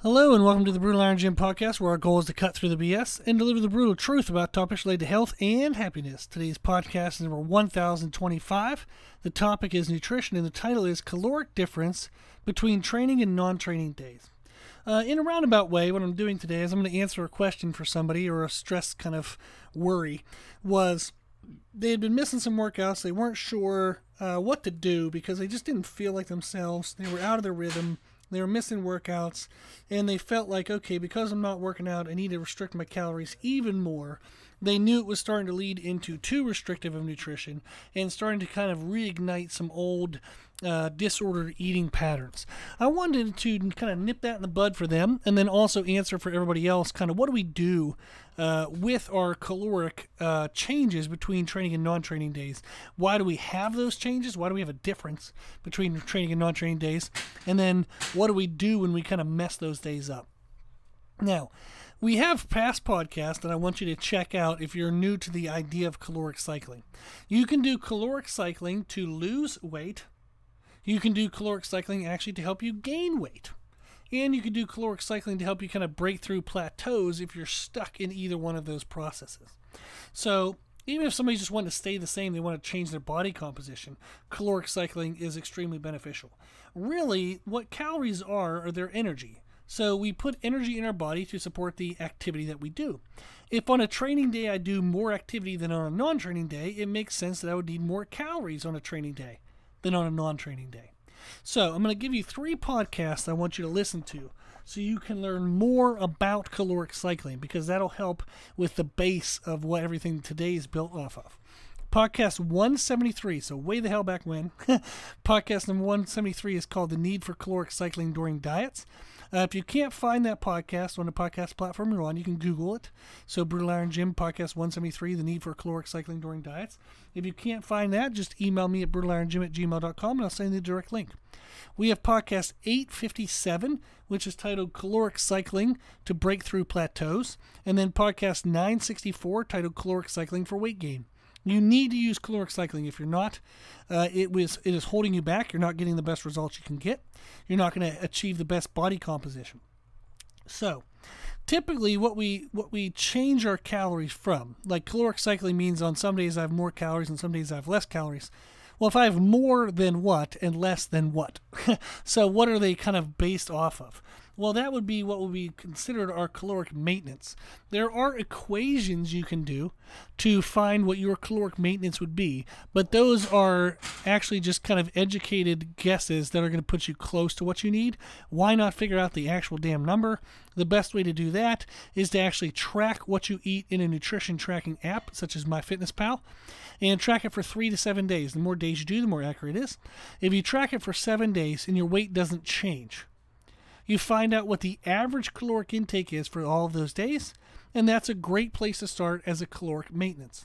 Hello and welcome to the Brutal Iron Gym podcast, where our goal is to cut through the BS and deliver the brutal truth about topics related to health and happiness. Today's podcast is number 1025. The topic is nutrition, and the title is Caloric Difference Between Training and Non-Training Days. In a roundabout way, what I'm doing today is I'm going to answer a question for somebody, or a stress kind of worry, was they had been missing some workouts. They weren't sure what to do because they just didn't feel like themselves. They were out of their rhythm. They were missing workouts, and they felt like, okay, because I'm not working out, I need to restrict my calories even more. They knew it was starting to lead into too restrictive of nutrition and starting to kind of reignite some old disordered eating patterns. I wanted to kind of nip that in the bud for them, and then also answer for everybody else kind of what do we do with our caloric changes between training and non-training days. Why do we have those changes? Why do we have a difference between training and non-training days? And then what do we do when we kind of mess those days up? Now, we have past podcasts that I want you to check out if you're new to the idea of caloric cycling. You can do caloric cycling to lose weight. You can do caloric cycling actually to help you gain weight. And you can do caloric cycling to help you kind of break through plateaus if you're stuck in either one of those processes. So even if somebody just wanted to stay the same, they want to change their body composition, caloric cycling is extremely beneficial. Really, what calories are their energy. So we put energy in our body to support the activity that we do. If on a training day I do more activity than on a non-training day, it makes sense that I would need more calories on a training day than on a non-training day. So I'm going to give you 3 podcasts I want you to listen to so you can learn more about caloric cycling, because that'll help with the base of what everything today is built off of. Podcast 173, so way the hell back when. Podcast number 173 is called The Need for Caloric Cycling During Diets. If you can't find that podcast on the podcast platform you're on, you can Google it. So Brutal Iron Gym Podcast 173, The Need for Caloric Cycling During Diets. If you can't find that, just email me at brutalirongym@gmail.com and I'll send you the direct link. We have podcast 857, which is titled Caloric Cycling to Break Through Plateaus. And then podcast 964, titled Caloric Cycling for Weight Gain. You need to use caloric cycling. If you're not, it is holding you back. You're not getting the best results you can get. You're not going to achieve the best body composition. So, typically, what we change our calories from, like caloric cycling means on some days I have more calories and some days I have less calories. Well, if I have more than what and less than what? So what are they kind of based off of? Well, that would be what would be considered our caloric maintenance. There are equations you can do to find what your caloric maintenance would be, but those are actually just kind of educated guesses that are going to put you close to what you need. Why not figure out the actual damn number? The best way to do that is to actually track what you eat in a nutrition tracking app, such as MyFitnessPal, and track it for 3 to 7 days. The more days you do, the more accurate it is. If you track it for 7 days and your weight doesn't change, you find out what the average caloric intake is for all of those days, and that's a great place to start as a caloric maintenance.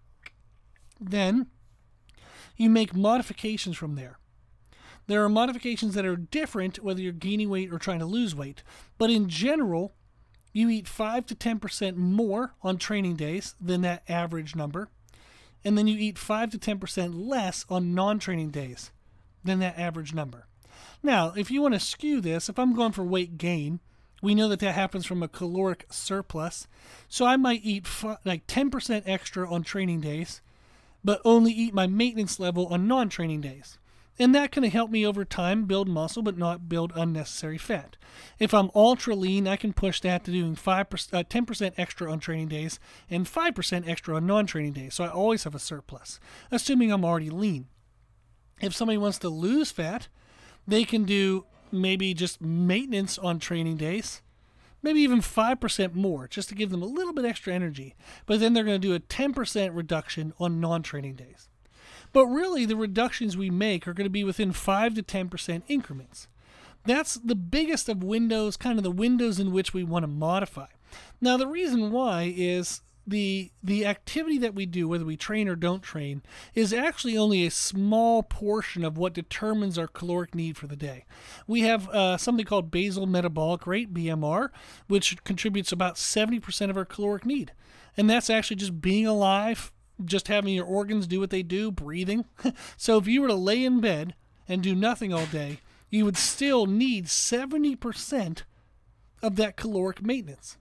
Then you make modifications from there. There are modifications that are different whether you're gaining weight or trying to lose weight, but in general, you eat 5 to 10% more on training days than that average number, and then you eat 5 to 10% less on non-training days than that average number. Now, if you want to skew this, if I'm going for weight gain, we know that happens from a caloric surplus. So I might eat like 10% extra on training days, but only eat my maintenance level on non-training days. And that can help me over time build muscle, but not build unnecessary fat. If I'm ultra lean, I can push that to doing 10% extra on training days and 5% extra on non-training days. So I always have a surplus, assuming I'm already lean. If somebody wants to lose fat, they can do maybe just maintenance on training days, maybe even 5% more, just to give them a little bit extra energy. But then they're going to do a 10% reduction on non-training days. But really, the reductions we make are going to be within 5 to 10% increments. That's the biggest of windows, kind of the windows in which we want to modify. Now, the reason why is the activity that we do, whether we train or don't train, is actually only a small portion of what determines our caloric need for the day. We have something called basal metabolic rate, BMR, which contributes about 70% of our caloric need. And that's actually just being alive, just having your organs do what they do, breathing. So if you were to lay in bed and do nothing all day, you would still need 70% of that caloric maintenance.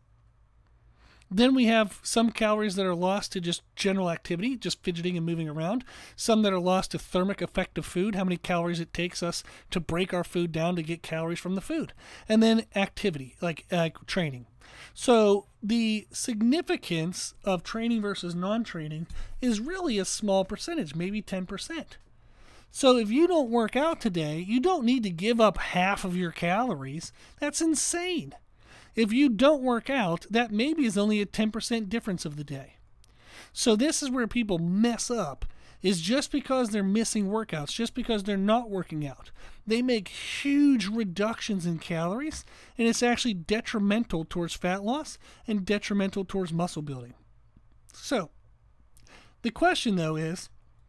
Then we have some calories that are lost to just general activity, just fidgeting and moving around. Some that are lost to thermic effect of food, how many calories it takes us to break our food down to get calories from the food. And then activity, like training. So the significance of training versus non-training is really a small percentage, maybe 10%. So if you don't work out today, you don't need to give up half of your calories. That's insane. If you don't work out, that maybe is only a 10% difference of the day. So this is where people mess up, is just because they're missing workouts, just because they're not working out. They make huge reductions in calories, and it's actually detrimental towards fat loss and detrimental towards muscle building. So the question, though, is,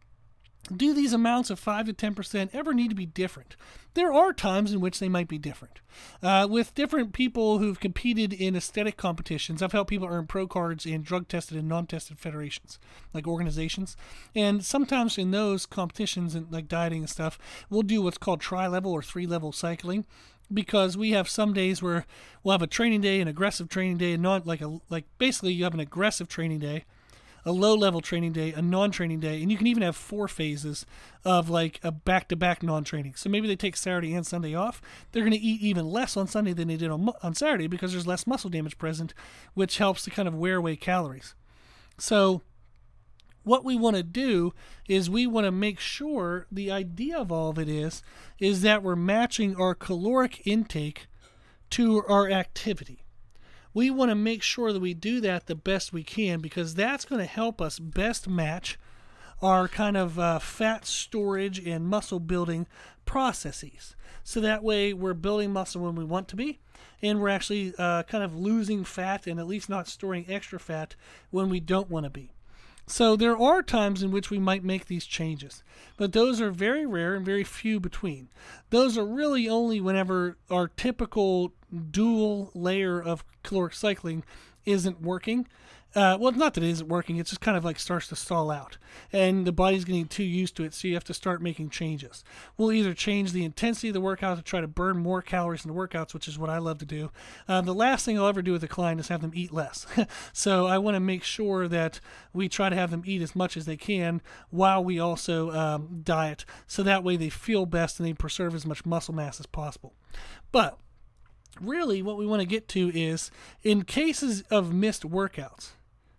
do these amounts of 5 to 10% ever need to be different? There are times in which they might be different. With different people who've competed in aesthetic competitions, I've helped people earn pro cards in drug-tested and non-tested federations, like organizations. And sometimes in those competitions, and like dieting and stuff, we'll do what's called tri-level or 3-level cycling, because we have some days where we'll have a training day, an aggressive training day, and not basically you have an aggressive training day, a low-level training day, a non-training day, and you can even have 4 phases of like a back-to-back non-training. So maybe they take Saturday and Sunday off. They're going to eat even less on Sunday than they did on Saturday because there's less muscle damage present, which helps to kind of wear away calories. So what we want to do is we want to make sure, the idea of all of it is that we're matching our caloric intake to our activity. We want to make sure that we do that the best we can, because that's going to help us best match our kind of fat storage and muscle building processes. So that way we're building muscle when we want to be, and we're actually kind of losing fat and at least not storing extra fat when we don't want to be. So there are times in which we might make these changes, but those are very rare and very few between. Those are really only whenever our typical dual layer of caloric cycling isn't working. Well, not that it isn't working, it just kind of like starts to stall out, and the body's getting too used to it, so you have to start making changes. We'll either change the intensity of the workout to try to burn more calories in the workouts, which is what I love to do. The last thing I'll ever do with a client is have them eat less. So I want to make sure that we try to have them eat as much as they can while we also diet, so that way they feel best and they preserve as much muscle mass as possible. But really what we want to get to is, in cases of missed workouts,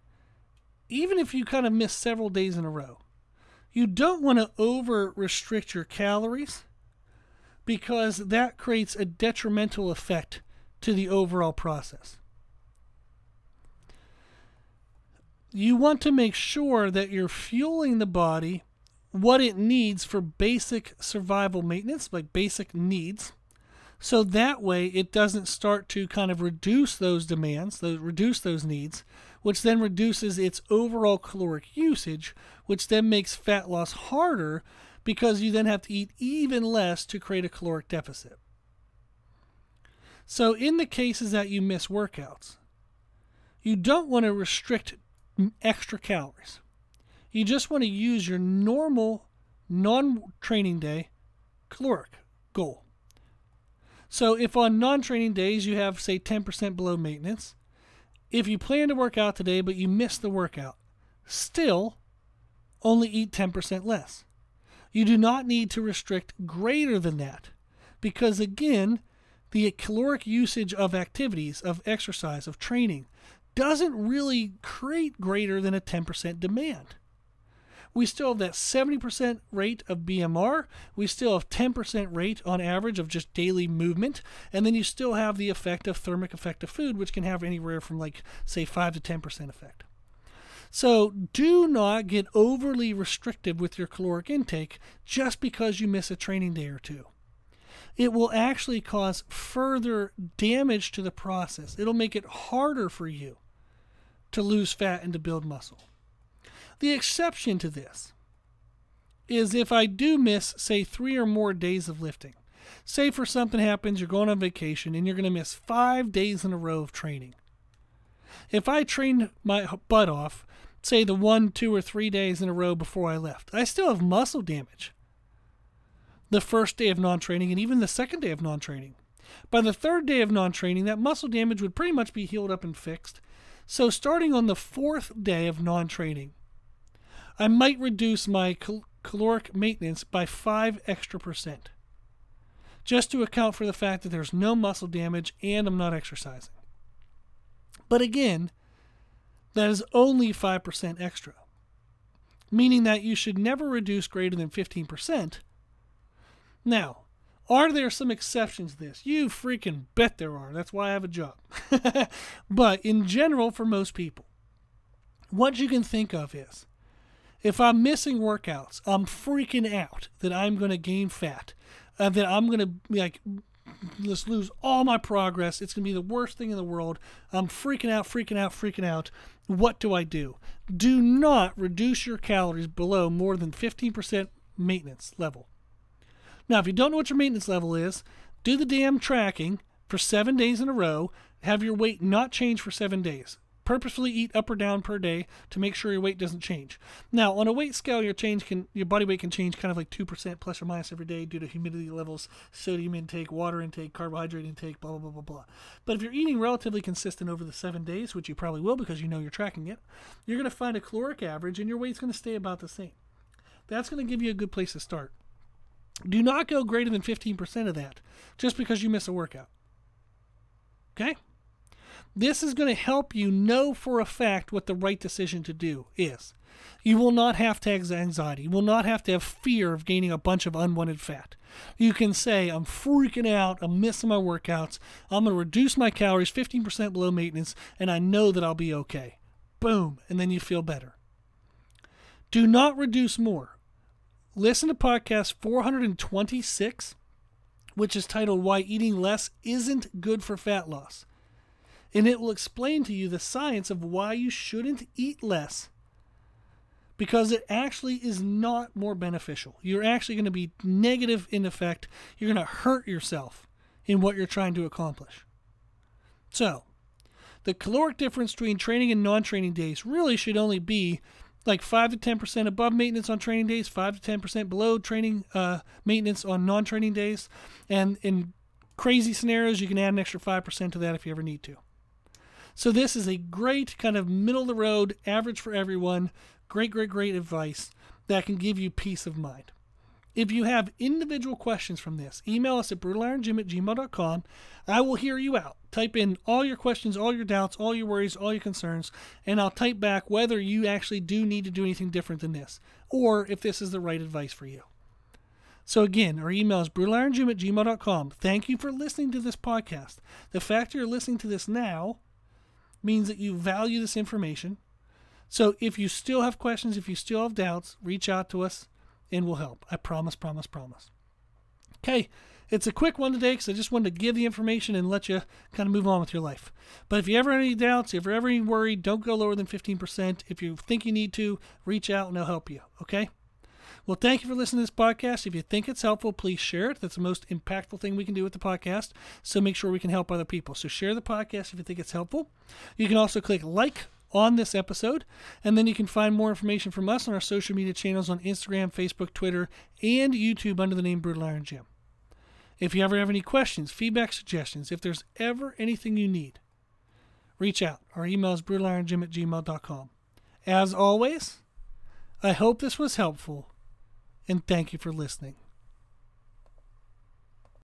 even if you kind of miss several days in a row, you don't want to over restrict your calories, because that creates a detrimental effect to the overall process. You want to make sure that you're fueling the body what it needs for basic survival maintenance, like basic needs, so that way it doesn't start to kind of reduce those demands, reduce those needs, which then reduces its overall caloric usage, which then makes fat loss harder because you then have to eat even less to create a caloric deficit. So in the cases that you miss workouts, you don't want to restrict extra calories. You just want to use your normal non-training day caloric goal. So if on non-training days you have, say, 10% below maintenance, if you plan to work out today but you miss the workout, still only eat 10% less. You do not need to restrict greater than that, because again, the caloric usage of activities, of exercise, of training, doesn't really create greater than a 10% demand. We still have that 70% rate of BMR. We still have 10% rate on average of just daily movement. And then you still have the effect of thermic effect of food, which can have anywhere from say 5 to 10% effect. So do not get overly restrictive with your caloric intake just because you miss a training day or two. It will actually cause further damage to the process. It'll make it harder for you to lose fat and to build muscle. The exception to this is if I do miss, say, 3 or more days of lifting. Say for something happens, you're going on vacation, and you're going to miss 5 days in a row of training. If I trained my butt off, say the 1, 2, or 3 days in a row before I left, I still have muscle damage the first day of non-training and even the second day of non-training. By the third day of non-training, that muscle damage would pretty much be healed up and fixed. So starting on the fourth day of non-training, I might reduce my caloric maintenance by 5 extra percent, just to account for the fact that there's no muscle damage and I'm not exercising. But again, that is only 5% extra, meaning that you should never reduce greater than 15%. Now, are there some exceptions to this? You freaking bet there are. That's why I have a job. But in general, for most people, what you can think of is, if I'm missing workouts, I'm freaking out that I'm going to gain fat, that I'm going to just lose all my progress. It's going to be the worst thing in the world. I'm freaking out. What do? Do not reduce your calories below more than 15% maintenance level. Now, if you don't know what your maintenance level is, do the damn tracking for 7 days in a row. Have your weight not change for 7 days. Purposefully eat up or down per day to make sure your weight doesn't change. Now, on a weight scale, your body weight can change kind of like 2% plus or minus every day due to humidity levels, sodium intake, water intake, carbohydrate intake, blah, blah, blah, blah, blah. But if you're eating relatively consistent over the 7 days, which you probably will because you know you're tracking it, you're going to find a caloric average and your weight's going to stay about the same. That's going to give you a good place to start. Do not go greater than 15% of that just because you miss a workout. Okay? This is going to help you know for a fact what the right decision to do is. You will not have to have anxiety. You will not have to have fear of gaining a bunch of unwanted fat. You can say, I'm freaking out. I'm missing my workouts. I'm going to reduce my calories 15% below maintenance, and I know that I'll be okay. Boom. And then you feel better. Do not reduce more. Listen to podcast 426, which is titled Why Eating Less Isn't Good for Fat Loss. And it will explain to you the science of why you shouldn't eat less, because it actually is not more beneficial. You're actually going to be negative in effect. You're going to hurt yourself in what you're trying to accomplish. So, the caloric difference between training and non-training days really should only be like 5 to 10% above maintenance on training days, 5 to 10% below training maintenance on non-training days. And in crazy scenarios, you can add an extra 5% to that if you ever need to. So this is a great kind of middle-of-the-road, average for everyone, great advice that can give you peace of mind. If you have individual questions from this, email us at brutalirongym@gmail.com. I will hear you out. Type in all your questions, all your doubts, all your worries, all your concerns, and I'll type back whether you actually do need to do anything different than this, or if this is the right advice for you. So again, our email is brutalirongym@gmail.com. Thank you for listening to this podcast. The fact you're listening to this now means that you value this information. So if you still have questions, if you still have doubts, reach out to us and we'll help. I promise. Okay, it's a quick one today because I just wanted to give the information and let you kind of move on with your life. But if you ever have any doubts, if you're ever worried, don't go lower than 15%. If you think you need to, reach out and I'll help you. Okay? Well, thank you for listening to this podcast. If you think it's helpful, please share it. That's the most impactful thing we can do with the podcast. So make sure we can help other people. So share the podcast if you think it's helpful. You can also click like on this episode, and then you can find more information from us on our social media channels on Instagram, Facebook, Twitter, and YouTube under the name Brutal Iron Gym. If you ever have any questions, feedback, suggestions, if there's ever anything you need, reach out. Our email is brutalirongym@gmail.com. As always, I hope this was helpful, and thank you for listening.